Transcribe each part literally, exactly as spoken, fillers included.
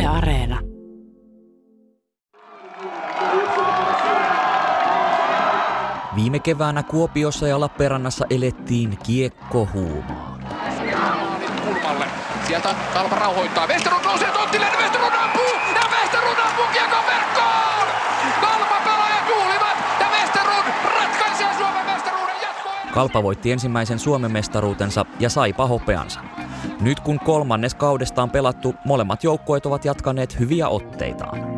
Areena. Viime keväänä Kuopiossa ja Lappeenrannassa elettiin kiekkohuumaa. Kulmalle. Sieltä Kalpa rauhoittaa. Westerlund nousee tontille, Westerlund ampuu! Ja Westerlund ampuu kiekon verkkoon! Kalpa pelaajat juhlivat ja Westerlund ratkaisee Suomen mestaruuden jatkoon. Kalpa voitti ensimmäisen Suomen mestaruutensa ja saipa hopeansa. Nyt kun kolmannes kaudesta on pelattu, molemmat joukkueet ovat jatkaneet hyviä otteitaan.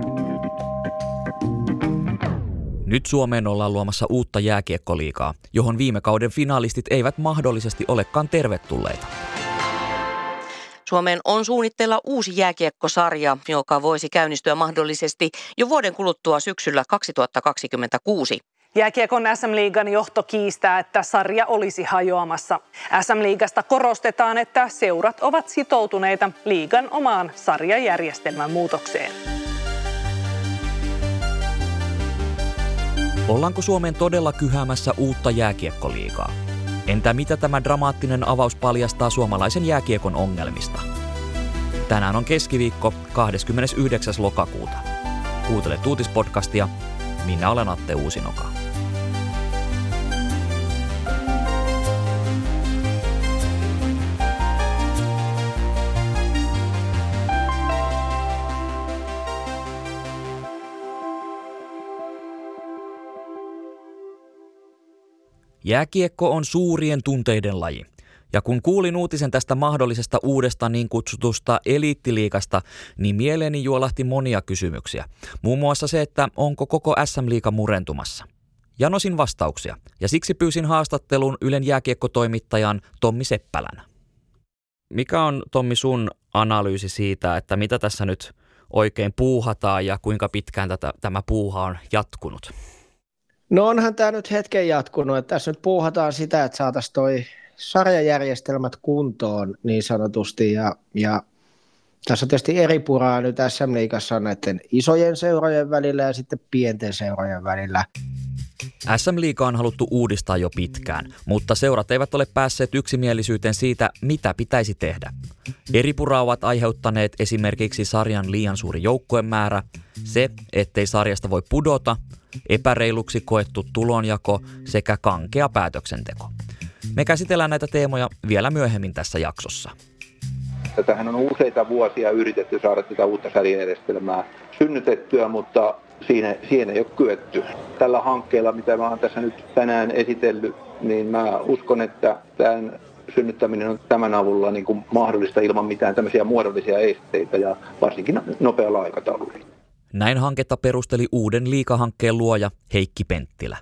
Nyt Suomeen ollaan luomassa uutta jääkiekkoliigaa, johon viime kauden finaalistit eivät mahdollisesti olekaan tervetulleita. Suomeen on suunnitteilla uusi jääkiekkosarja, joka voisi käynnistyä mahdollisesti jo vuoden kuluttua syksyllä kaksituhattakaksikymmentäkuusi. Jääkiekon äs äm-liigan johto kiistää, että sarja olisi hajoamassa. äs äm-liigasta korostetaan, että seurat ovat sitoutuneita liigan omaan sarjajärjestelmän muutokseen. Ollaanko Suomeen todella kyhäämässä uutta jääkiekkoliigaa? Entä mitä tämä dramaattinen avaus paljastaa suomalaisen jääkiekon ongelmista? Tänään on keskiviikko kahdeskymmenesyhdeksäs lokakuuta. Kuuntelet uutispodcastia. Minä olen Atte Uusinoka. Jääkiekko on suurien tunteiden laji. Ja kun kuulin uutisen tästä mahdollisesta uudesta niin kutsutusta eliittiliigasta, niin mieleeni juolahti monia kysymyksiä. Muun muassa se, että onko koko äs äm-liiga murentumassa. Janosin vastauksia ja siksi pyysin haastattelun Ylen jääkiekkotoimittajan Tommi Seppälän. Mikä on, Tommi, sun analyysi siitä, että mitä tässä nyt oikein puuhataan ja kuinka pitkään tätä, tämä puuha on jatkunut? No onhan tämä nyt hetken jatkunut, että tässä nyt puuhataan sitä, että saataisiin toi sarjajärjestelmät kuntoon niin sanotusti ja, ja tässä on tietysti eri puraa nyt äs äm-liigassa näiden isojen seurojen välillä ja sitten pienten seurojen välillä. äs äm-liigaa on haluttu uudistaa jo pitkään, mutta seurat eivät ole päässeet yksimielisyyteen siitä, mitä pitäisi tehdä. Eri puraa ovat aiheuttaneet esimerkiksi sarjan liian suuri joukkuemäärä, se, ettei sarjasta voi pudota, epäreiluksi koettu tulonjako sekä kankea päätöksenteko. Me käsitellään näitä teemoja vielä myöhemmin tässä jaksossa. Tätähän on useita vuosia yritetty saada tätä uutta sarjajärjestelmää synnytettyä, mutta siinä, siihen ei ole kyetty. Tällä hankkeella, mitä mä oon tässä nyt tänään esitellyt, niin mä uskon, että tämän synnyttäminen on tämän avulla niin kuin mahdollista ilman mitään tämmöisiä muodollisia esteitä ja varsinkin nopealla aikataululla. Näin hanketta perusteli uuden liigahankkeen luoja Heikki Penttilä.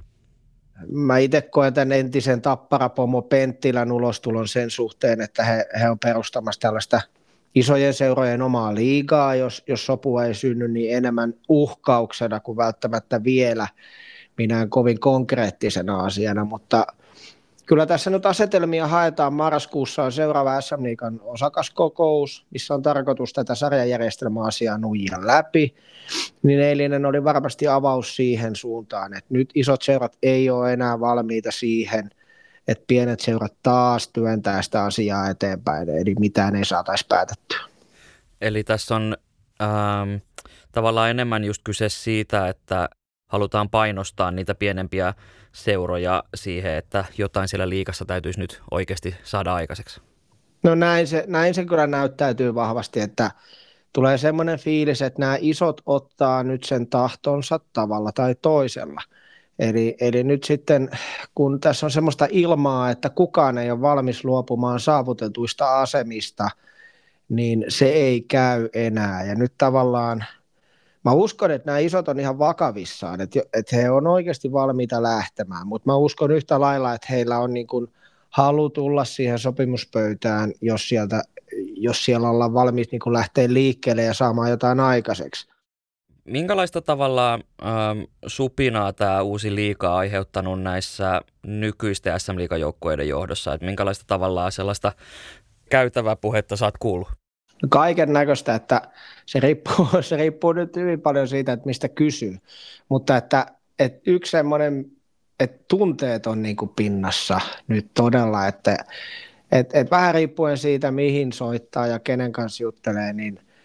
Mä itse koen tämän entisen Tappara-pomo Penttilän ulostulon sen suhteen, että he, he on perustamassa tällaista isojen seurojen omaa liigaa, jos, jos sopua ei synny, niin enemmän uhkauksena kuin välttämättä vielä minään kovin konkreettisena asiana, mutta kyllä tässä nyt asetelmia haetaan. Marraskuussa on seuraava äs äm-liigan osakaskokous, missä on tarkoitus tätä sarjajärjestelmäasiaa nuijia läpi. Niin eilinen oli varmasti avaus siihen suuntaan, että nyt isot seurat ei ole enää valmiita siihen, että pienet seurat taas työntää sitä asiaa eteenpäin, eli mitään ei saataisi päätettyä. Eli tässä on ähm, tavallaan enemmän just kyse siitä, että halutaan painostaa niitä pienempiä seuroja siihen, että jotain siellä liigassa täytyisi nyt oikeasti saada aikaiseksi. No näin se, näin se kyllä näyttäytyy vahvasti, että tulee semmoinen fiilis, että nämä isot ottaa nyt sen tahtonsa tavalla tai toisella. Eli, eli nyt sitten, kun tässä on semmoista ilmaa, että kukaan ei ole valmis luopumaan saavutetuista asemista, niin se ei käy enää. Ja nyt tavallaan, mä uskon, että nämä isot on ihan vakavissaan, että, että he on oikeasti valmiita lähtemään, mutta mä uskon yhtä lailla, että heillä on niin kuin halu tulla siihen sopimuspöytään, jos, sieltä, jos siellä ollaan valmiit niin kuin lähteä liikkeelle ja saamaan jotain aikaiseksi. Minkälaista tavalla ähm, supinaa tämä uusi liiga on aiheuttanut näissä nykyisten äs äm-liigajoukkueiden johdossa? Et minkälaista tavalla sellaista käytävää puhetta sä oot kuullut? Kaiken näköistä, että se riippuu, se riippuu nyt hyvin paljon siitä, että mistä kysyy. Mutta että, että yksi semmoinen, että tunteet on niin kuin pinnassa nyt todella, että että, että vähän riippuen siitä, mihin soittaa ja kenen kanssa juttelee, niin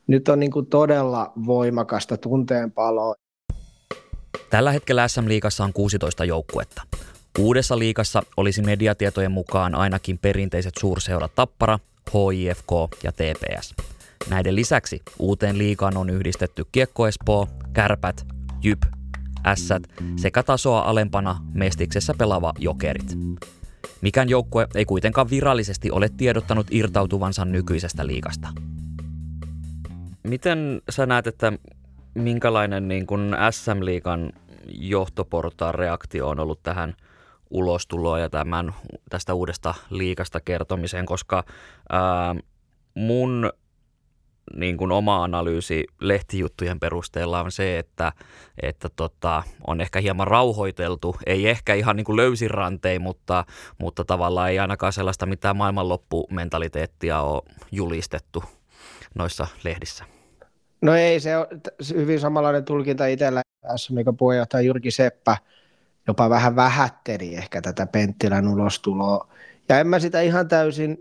nyt on niin kuin todella voimakasta tunteenpaloa. Tällä hetkellä S M-liigassa on kuusitoista joukkuetta. Uudessa liigassa olisi mediatietojen mukaan ainakin perinteiset suurseurat Tappara, H I F K ja T P S. Näiden lisäksi uuteen liigaan on yhdistetty Kiekko Espoo, Kärpät, Jyp, Ässät sekä tasoa alempana Mestiksessä pelaava Jokerit. Mikään joukkue ei kuitenkaan virallisesti ole tiedottanut irtautuvansa nykyisestä liigasta. Miten sä näet, että minkälainen niin kuin S M-liigan johtoportaan reaktio on ollut tähän ulostuloon ja tämän, tästä uudesta liigasta kertomiseen, koska ää, mun niin kuin oma analyysi lehtijuttujen perusteella on se, että, että tota, on ehkä hieman rauhoiteltu, ei ehkä ihan niin kuin löysin rantein, mutta, mutta tavallaan ei ainakaan sellaista mitään maailmanloppumentaliteettia ole julistettu noissa lehdissä. No ei, se on hyvin samanlainen tulkinta itsellä. S M-liigan puheenjohtaja Jyrki Seppä jopa vähän vähätteli ehkä tätä Penttilän ulostuloa. Ja en mä sitä ihan täysin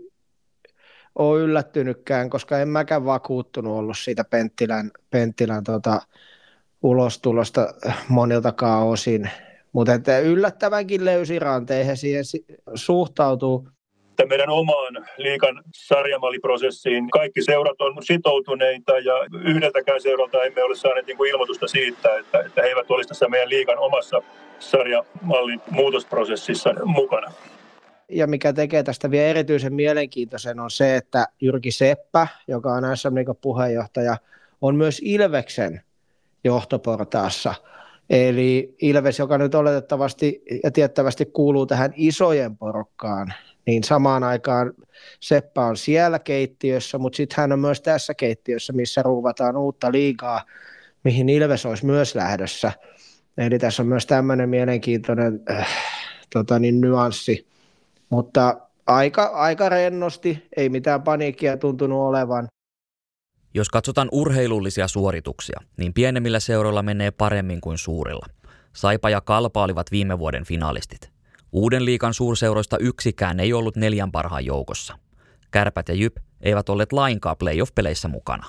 ole yllättynytkään, koska en mäkään vakuuttunut ollut siitä Penttilän, Penttilän tota, ulostulosta moniltakaan osin. Mutta yllättävänkin löysiranteihin siihen suhtautuu. Meidän omaan liigan sarjamalliprosessiin kaikki seurat on sitoutuneita ja yhdeltäkään seuralta emme ole saaneet niin kuin ilmoitusta siitä, että, että he eivät olisi tässä meidän liigan omassa sarjamallin muutosprosessissa mukana. Ja mikä tekee tästä vielä erityisen mielenkiintoisen on se, että Jyrki Seppä, joka on S M-liigan puheenjohtaja, on myös Ilveksen johtoportaassa. Eli Ilves, joka nyt oletettavasti ja tiettävästi kuuluu tähän isojen porukkaan, niin samaan aikaan Seppä on siellä keittiössä, mutta sitten hän on myös tässä keittiössä, missä ruuvataan uutta liigaa, mihin Ilves olisi myös lähdössä. Eli tässä on myös tämmöinen mielenkiintoinen äh, tota niin, nyanssi, mutta aika, aika rennosti, ei mitään paniikkia tuntunut olevan. Jos katsotaan urheilullisia suorituksia, niin pienemmillä seuroilla menee paremmin kuin suurilla. Saipa ja Kalpa olivat viime vuoden finalistit. Uuden liigan suurseuroista yksikään ei ollut neljän parhaan joukossa. Kärpät ja Jyp eivät olleet lainkaan playoff-peleissä mukana.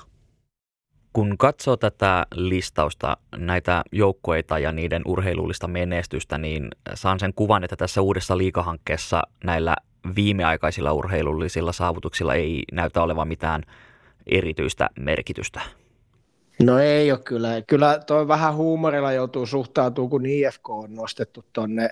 Kun katsoo tätä listausta, näitä joukkueita ja niiden urheilullista menestystä, niin saan sen kuvan, että tässä uudessa liigahankkeessa näillä viimeaikaisilla urheilullisilla saavutuksilla ei näytä olevan mitään erityistä merkitystä. No ei ole kyllä. Kyllä toi vähän huumorilla joutuu suhtautumaan, kun I F K on nostettu tonne.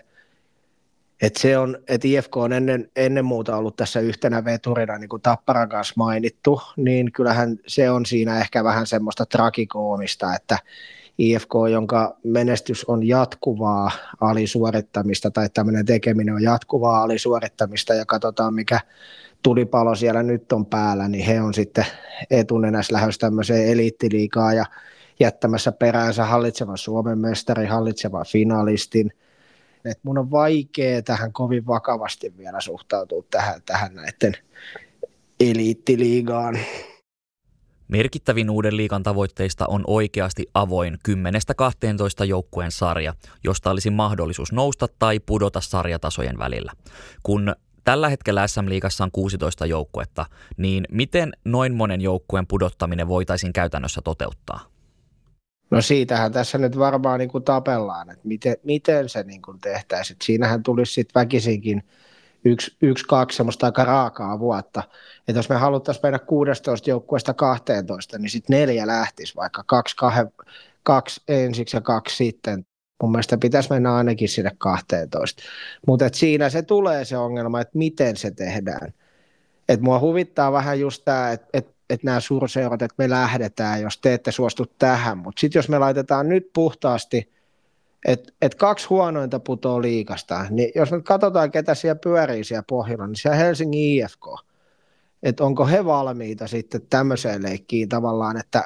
Että se on, että I F K on ennen, ennen muuta ollut tässä yhtenä veturina, niin kuin Tapparan kanssa mainittu, niin kyllähän se on siinä ehkä vähän semmoista tragikoomista, että I F K, jonka menestys on jatkuvaa alisuorittamista tai tämmöinen tekeminen on jatkuvaa alisuorittamista ja katsotaan mikä tulipalo siellä nyt on päällä, niin he on sitten etunenässä lähdössä tämmöiseen eliittiliigaan ja jättämässä peräänsä hallitsevan Suomen mestari, hallitsevan finalistin. Et mun on vaikea tähän kovin vakavasti vielä suhtautua tähän, tähän näiden eliittiliigaan. Merkittävin uuden liigan tavoitteista on oikeasti avoin kymmenestä kahteentoista joukkueen sarja, josta olisi mahdollisuus nousta tai pudota sarjatasojen välillä. Kun tällä hetkellä S M-liigassa on kuusitoista joukkuetta, niin miten noin monen joukkueen pudottaminen voitaisiin käytännössä toteuttaa? No siitähän tässä nyt varmaan niin kuin tapellaan, että miten, miten se niin kuin tehtäisiin. Siinähän tulisi sitten väkisinkin yksi, yksi, kaksi semmoista aika raakaa vuotta. Että jos me haluttaisiin mennä kuusitoista joukkueesta kaksitoista, niin sitten neljä lähtisi vaikka kaksi, kahden, kaksi ensiksi ja kaksi sitten. Mun mielestä pitäisi mennä ainakin sinne kaksitoista. Mutta siinä se tulee se ongelma, että miten se tehdään. Et mua huvittaa vähän just tämä, että et, et nämä suurseurat, että me lähdetään, jos te ette suostu tähän. Mutta sitten jos me laitetaan nyt puhtaasti, että et kaksi huonointa putoaa liigasta, niin jos me katsotaan, ketä siellä pyörii siellä pohjalla, niin siellä Helsingin I F K. Että onko he valmiita sitten tämmöiseen leikkiin tavallaan, että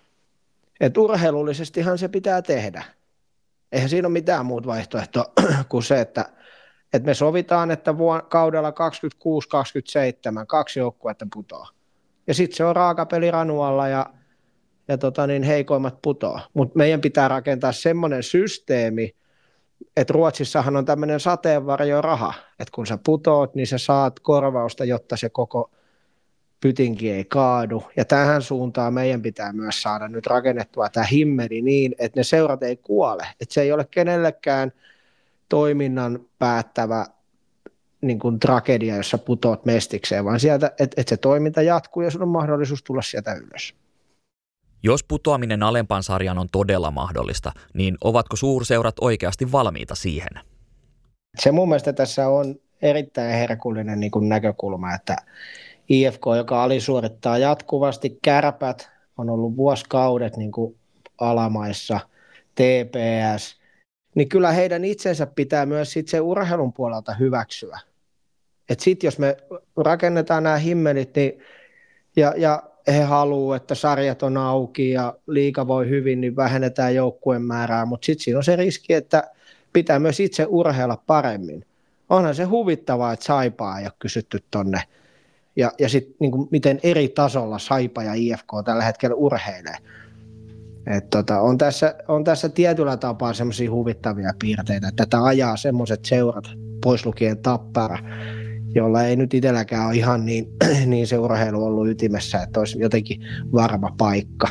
et urheilullisestihan se pitää tehdä. Eihän siinä ole mitään muuta vaihtoehtoa kuin se, että, että me sovitaan, että vuonna, kaudella kaksikymmentäkuusi kaksikymmentäseitsemän kaksi joukkuetta putoaa. Ja sitten se on raakapeli ranualla ja, ja tota niin, heikoimmat putoaa. Mutta meidän pitää rakentaa semmoinen systeemi, että Ruotsissahan on tämmöinen sateenvarjoraha, että kun sä putoat, niin sä saat korvausta, jotta se koko pytinki ei kaadu. Ja tähän suuntaan meidän pitää myös saada nyt rakennettua tämä himmeli niin, että ne seurat ei kuole. Että se ei ole kenellekään toiminnan päättävä niin kuin tragedia, jossa putoat mestikseen, vaan sieltä, että, että se toiminta jatkuu ja sun on mahdollisuus tulla sieltä ylös. Jos putoaminen alempaan sarjaan on todella mahdollista, niin ovatko suurseurat oikeasti valmiita siihen? Se mun mielestä tässä on erittäin herkullinen niin kuin näkökulma, että I F K, joka alisuorittaa jatkuvasti, Kärpät on ollut vuosikaudet niin kuin alamaissa, T P S, niin kyllä heidän itsensä pitää myös sit se urheilun puolelta hyväksyä. Että sitten jos me rakennetaan nämä himmelit, niin, ja, ja he haluaa, että sarjat on auki ja liiga voi hyvin, niin vähennetään joukkueen määrää, mutta sitten siinä on se riski, että pitää myös itse urheilla paremmin. Onhan se huvittavaa, että Saipaa ei ole kysytty tonne. Ja, ja sitten niin miten eri tasolla Saipa ja I F K tällä hetkellä urheilee. Et tota, on, tässä, on tässä tietyllä tapaa semmoisia huvittavia piirteitä, että tätä ajaa semmoiset seurat, pois lukien Tappara, jolla ei nyt itselläkään ole ihan niin, niin se urheilu ollut ytimessä, että olisi jotenkin varma paikka.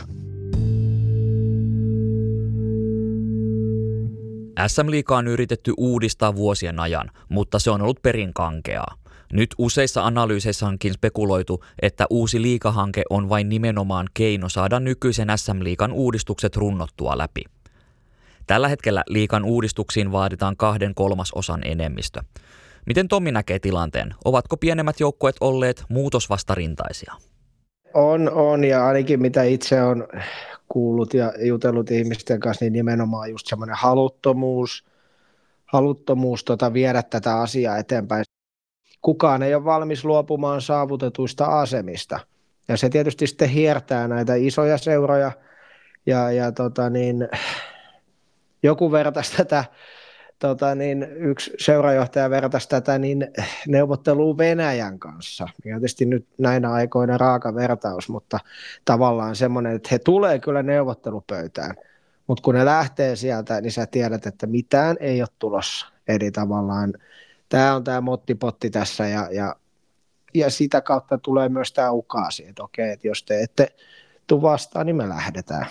S M-liigaa on yritetty uudistaa vuosien ajan, mutta se on ollut perin kankeaa. Nyt useissa analyyseissä onkin spekuloitu, että uusi liigahanke on vain nimenomaan keino saada nykyisen S M-liigan uudistukset runnottua läpi. Tällä hetkellä liigan uudistuksiin vaaditaan kahden kolmasosan enemmistö. Miten Tommi näkee tilanteen? Ovatko pienemmät joukkueet olleet muutosvastarintaisia? On, on ja ainakin mitä itse on kuullut ja jutellut ihmisten kanssa, niin nimenomaan just semmoinen haluttomuus, haluttomuus tota, viedä tätä asiaa eteenpäin. Kukaan ei ole valmis luopumaan saavutetuista asemista. Ja se tietysti sitten hiertää näitä isoja seuroja. Ja, ja tota niin, joku vertaisi tätä, tota niin, yksi seurajohtaja vertaisi tätä niin neuvottelua Venäjän kanssa. Ja tietysti nyt näinä aikoina raaka vertaus, mutta tavallaan semmoinen, että he tulee kyllä neuvottelupöytään. Mutta kun ne lähtee sieltä, niin sä tiedät, että mitään ei ole tulossa. Eli tavallaan tämä on tämä mottipotti tässä ja, ja, ja sitä kautta tulee myös tämä ukaasi, että okei, että jos te ette tule vastaan, niin me lähdetään.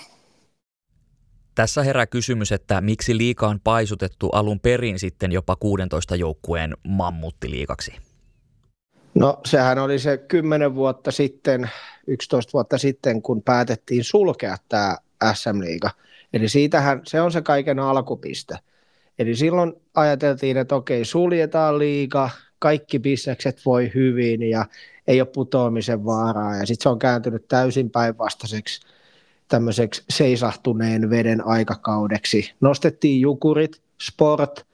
Tässä herää kysymys, että miksi liiga on paisutettu alun perin sitten jopa kuudentoista joukkueen mammuttiliigaksi? No sehän oli se kymmenen vuotta sitten, yksitoista vuotta sitten, kun päätettiin sulkea tämä S M-liiga. Eli siitähän se on se kaiken alkupiste. Eli silloin ajateltiin, että okei, suljetaan liiga, kaikki bisnekset voi hyvin ja ei ole putoamisen vaaraa. Ja sitten se on kääntynyt täysin päinvastaiseksi tämmöiseksi seisahtuneen veden aikakaudeksi. Nostettiin Jukurit, Sport,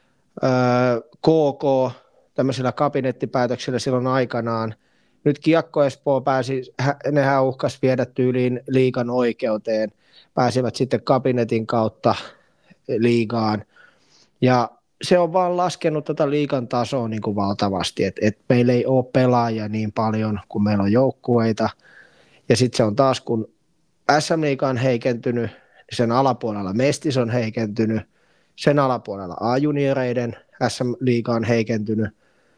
K K tämmöisillä kabinettipäätöksillä silloin aikanaan. Nyt Kiekko Espoo pääsi, nehän uhkas viedä tyyliin liigan oikeuteen, pääsivät sitten kabinetin kautta liigaan. Ja se on vaan laskenut tätä liigan tasoa niin kuin valtavasti, että et meillä ei ole pelaajia niin paljon kuin meillä on joukkueita. Ja sitten se on taas, kun S M-liiga on heikentynyt, sen alapuolella Mestis on heikentynyt, sen alapuolella A-junioreiden S M-liiga on heikentynyt.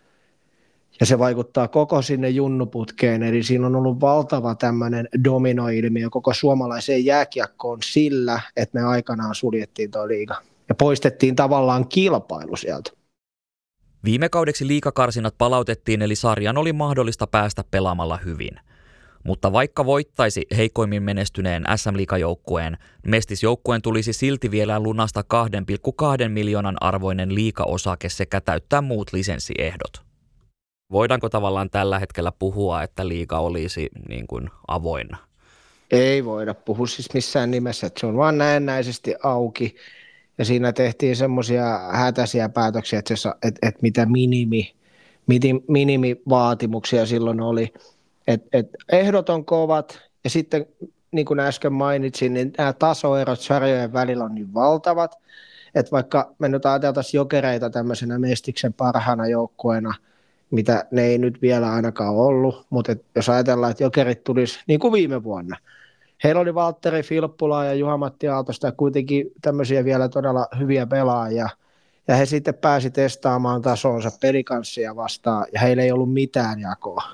Ja se vaikuttaa koko sinne junnuputkeen, eli siinä on ollut valtava tämmöinen dominoilmiö koko suomalaiseen jääkiekkoon sillä, että me aikanaan suljettiin tuo liiga. Ja poistettiin tavallaan kilpailu sieltä. Viime kaudeksi liigakarsinat palautettiin, eli sarjan oli mahdollista päästä pelaamalla hyvin. Mutta vaikka voittaisi heikoimmin menestyneen S M-liigajoukkueen, Mestis-joukkueen tulisi silti vielä lunasta kaksi pilkku kaksi miljoonan arvoinen liigaosake sekä täyttää muut lisenssiehdot. Voidaanko tavallaan tällä hetkellä puhua, että liiga olisi niin kuin avoinna? Ei voida puhua siis missään nimessä, että se on vaan näennäisesti auki. Ja siinä tehtiin semmoisia hätäisiä päätöksiä, että, se, että, että mitä minimi, minimivaatimuksia silloin oli. Että, että ehdot on kovat ja sitten niin kuin äsken mainitsin, niin nämä tasoerot sarjojen välillä on niin valtavat, että vaikka me nyt ajateltaisiin Jokereita tämmöisenä Mestiksen parhaana joukkueena, mitä ne ei nyt vielä ainakaan ollut, mutta jos ajatellaan, että Jokerit tulisi niin kuin viime vuonna, heillä oli Valtteri Filppula ja Juha-Matti Aaltosta ja kuitenkin tämmöisiä vielä todella hyviä pelaajia. Ja he sitten pääsi testaamaan tasonsa pelikanssia vastaan ja heillä ei ollut mitään jakoa.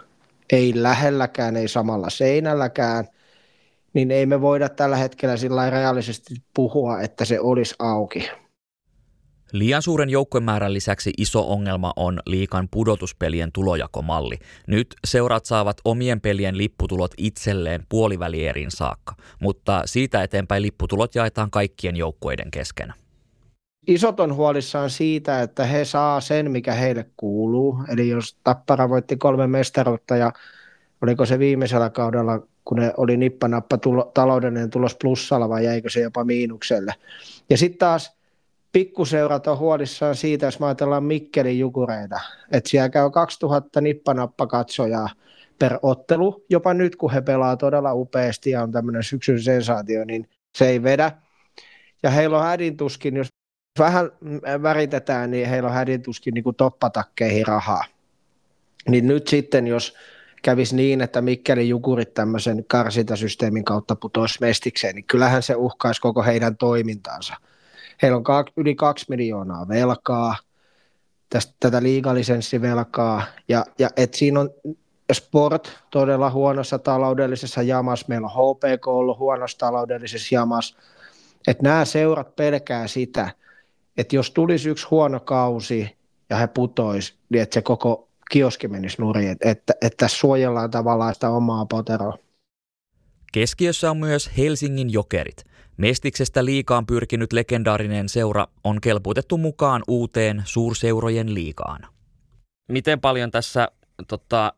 ei lähelläkään, ei samalla seinälläkään, niin ei me voida tällä hetkellä sillä reaalisesti puhua, että se olisi auki. Liian suuren joukkuemäärän lisäksi iso ongelma on liigan pudotuspelien tulojakomalli. Nyt seurat saavat omien pelien lipputulot itselleen puolivälierin saakka, mutta siitä eteenpäin lipputulot jaetaan kaikkien joukkueiden kesken. Isot on huolissaan siitä, että he saa sen, mikä heille kuuluu. Eli jos Tappara voitti kolme mestaruutta ja oliko se viimeisellä kaudella, kun ne oli nippanappa tulo, taloudellinen tulos plussalla vai jäikö se jopa miinukselle. Ja sitten taas pikkuseurat on huolissaan siitä, jos me ajatellaan Mikkelin Jukureita, että siellä käy kaksituhatta nippanappa-katsojaa per ottelu, jopa nyt kun he pelaa todella upeasti ja on tämmöinen syksyn sensaatio, niin se ei vedä. Ja heillä on hädintuskin, jos vähän väritetään, niin heillä on hädintuskin niin kuin toppatakkeihin rahaa. Niin nyt sitten, jos kävisi niin, että Mikkelin Jukurit tämmöisen karsintasysteemin kautta putoisi mestikseen, niin kyllähän se uhkaisi koko heidän toimintaansa. Heillä on yli kaksi miljoonaa velkaa, tästä, tätä liigalisenssivelkaa, ja, ja et siinä on Sport todella huonossa taloudellisessa jamassa, meillä on H P K ollut huonossa taloudellisessa jamassa, että nämä seurat pelkää sitä, että jos tulisi yksi huono kausi ja he putoisi, niin että se koko kioski menisi nurin, että, että, että suojellaan tavallaan sitä omaa poteroa. Keskiössä on myös Helsingin Jokerit. Mestiksestä liigaan pyrkinyt legendaarinen seura on kelpuutettu mukaan uuteen suurseurojen liigaan. Miten paljon tässä tota,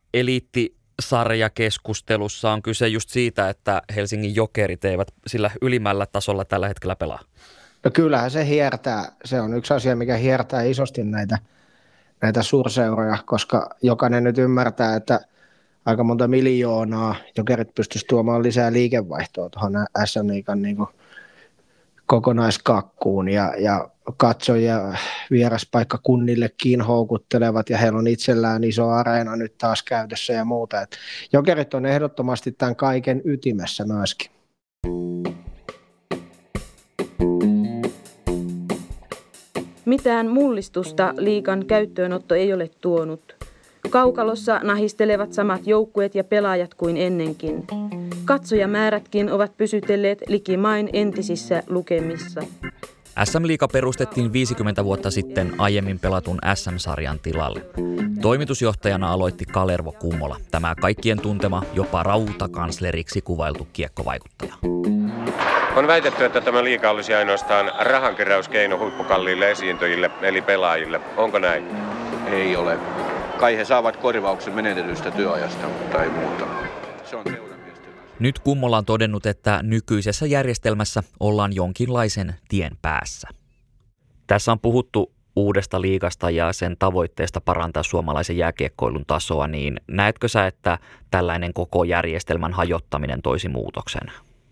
eliittisarjakeskustelussa on kyse just siitä, että Helsingin Jokerit eivät sillä ylimmällä tasolla tällä hetkellä pelaa? No kyllähän se hiertää. Se on yksi asia, mikä hiertää isosti näitä, näitä suurseuroja, koska jokainen nyt ymmärtää, että aika monta miljoonaa Jokerit pystyisi tuomaan lisää liikevaihtoa tuohon S M-liigan niin kuin kokonaiskakkuun ja, ja katsojia vieraspaikkakunnillekin houkuttelevat ja heillä on itsellään iso areena nyt taas käytössä ja muuta. Et Jokerit on ehdottomasti tämän kaiken ytimessä myöskin. Mitään mullistusta liigan käyttöönotto ei ole tuonut. Kaukalossa nahistelevat samat joukkueet ja pelaajat kuin ennenkin. Katsojamäärätkin ovat pysytelleet likimain entisissä lukemissa. S M-liiga perustettiin viisikymmentä vuotta sitten aiemmin pelatun S M-sarjan tilalle. Toimitusjohtajana aloitti Kalervo Kummola, tämä kaikkien tuntema jopa rautakansleriksi kuvailtu kiekkovaikuttaja. On väitetty, että tämä liiga olisi ainoastaan rahankeräyskeino huippukalliille esiintyjille eli pelaajille. Onko näin? Ei ole. Kai he saavat korvauksen menetetystä työajasta, mutta ei muuta. Se on seuramiesten. Nyt Kummola on todennut, että nykyisessä järjestelmässä ollaan jonkinlaisen tien päässä. Tässä on puhuttu uudesta liigasta ja sen tavoitteesta parantaa suomalaisen jääkiekkoilun tasoa, niin näetkö sä, että tällainen koko järjestelmän hajottaminen toisi muutoksen?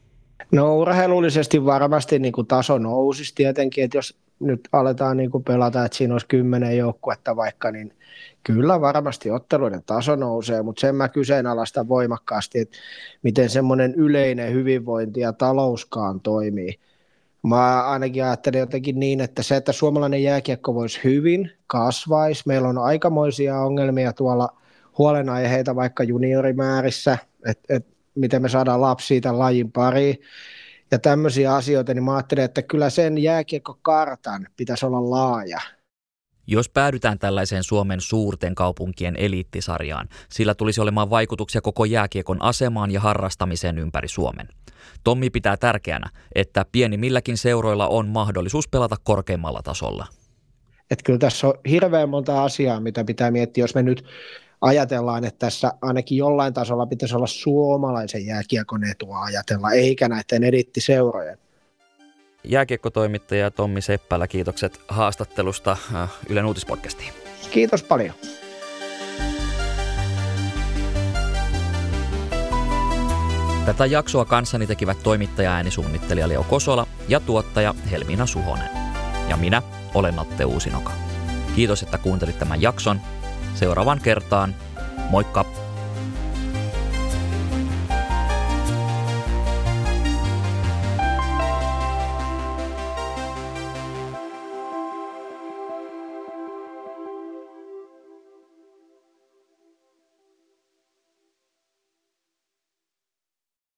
No urheilullisesti varmasti niin kuin taso nousisi tietenkin, että jos nyt aletaan niin kuin pelata, että siinä olisi kymmenen joukkuetta vaikka, niin kyllä varmasti otteluiden taso nousee, mutta sen mä kyseenalaistan voimakkaasti, että miten semmoinen yleinen hyvinvointi ja talouskaan toimii. Mä ainakin ajattelin jotenkin niin, että se, että suomalainen jääkiekko voisi hyvin, kasvaisi. Meillä on aikamoisia ongelmia tuolla huolenaiheita vaikka juniorimäärissä, että et, miten me saadaan lapsia tämän lajin pariin ja tämmöisiä asioita, niin mä ajattelin, että kyllä sen jääkiekkokartan pitäisi olla laaja. Jos päädytään tällaiseen Suomen suurten kaupunkien eliittisarjaan, sillä tulisi olemaan vaikutuksia koko jääkiekon asemaan ja harrastamiseen ympäri Suomen. Tommi pitää tärkeänä, että pienimmilläkin seuroilla on mahdollisuus pelata korkeimmalla tasolla. Että kyllä tässä on hirveän monta asiaa, mitä pitää miettiä, jos me nyt ajatellaan, että tässä ainakin jollain tasolla pitäisi olla suomalaisen jääkiekon etua ajatella, eikä näiden eliittiseurojen. Jääkiekkotoimittaja Tommi Seppälä, kiitokset haastattelusta Ylen Uutispodcastiin. Kiitos paljon. Tätä jaksoa kanssani tekivät toimittaja äänisuunnittelija Leo Kosola ja tuottaja Helmiina Suhonen. Ja minä olen Atte Uusinoka. Kiitos, että kuuntelit tämän jakson. Seuraavaan kertaan. Moikka!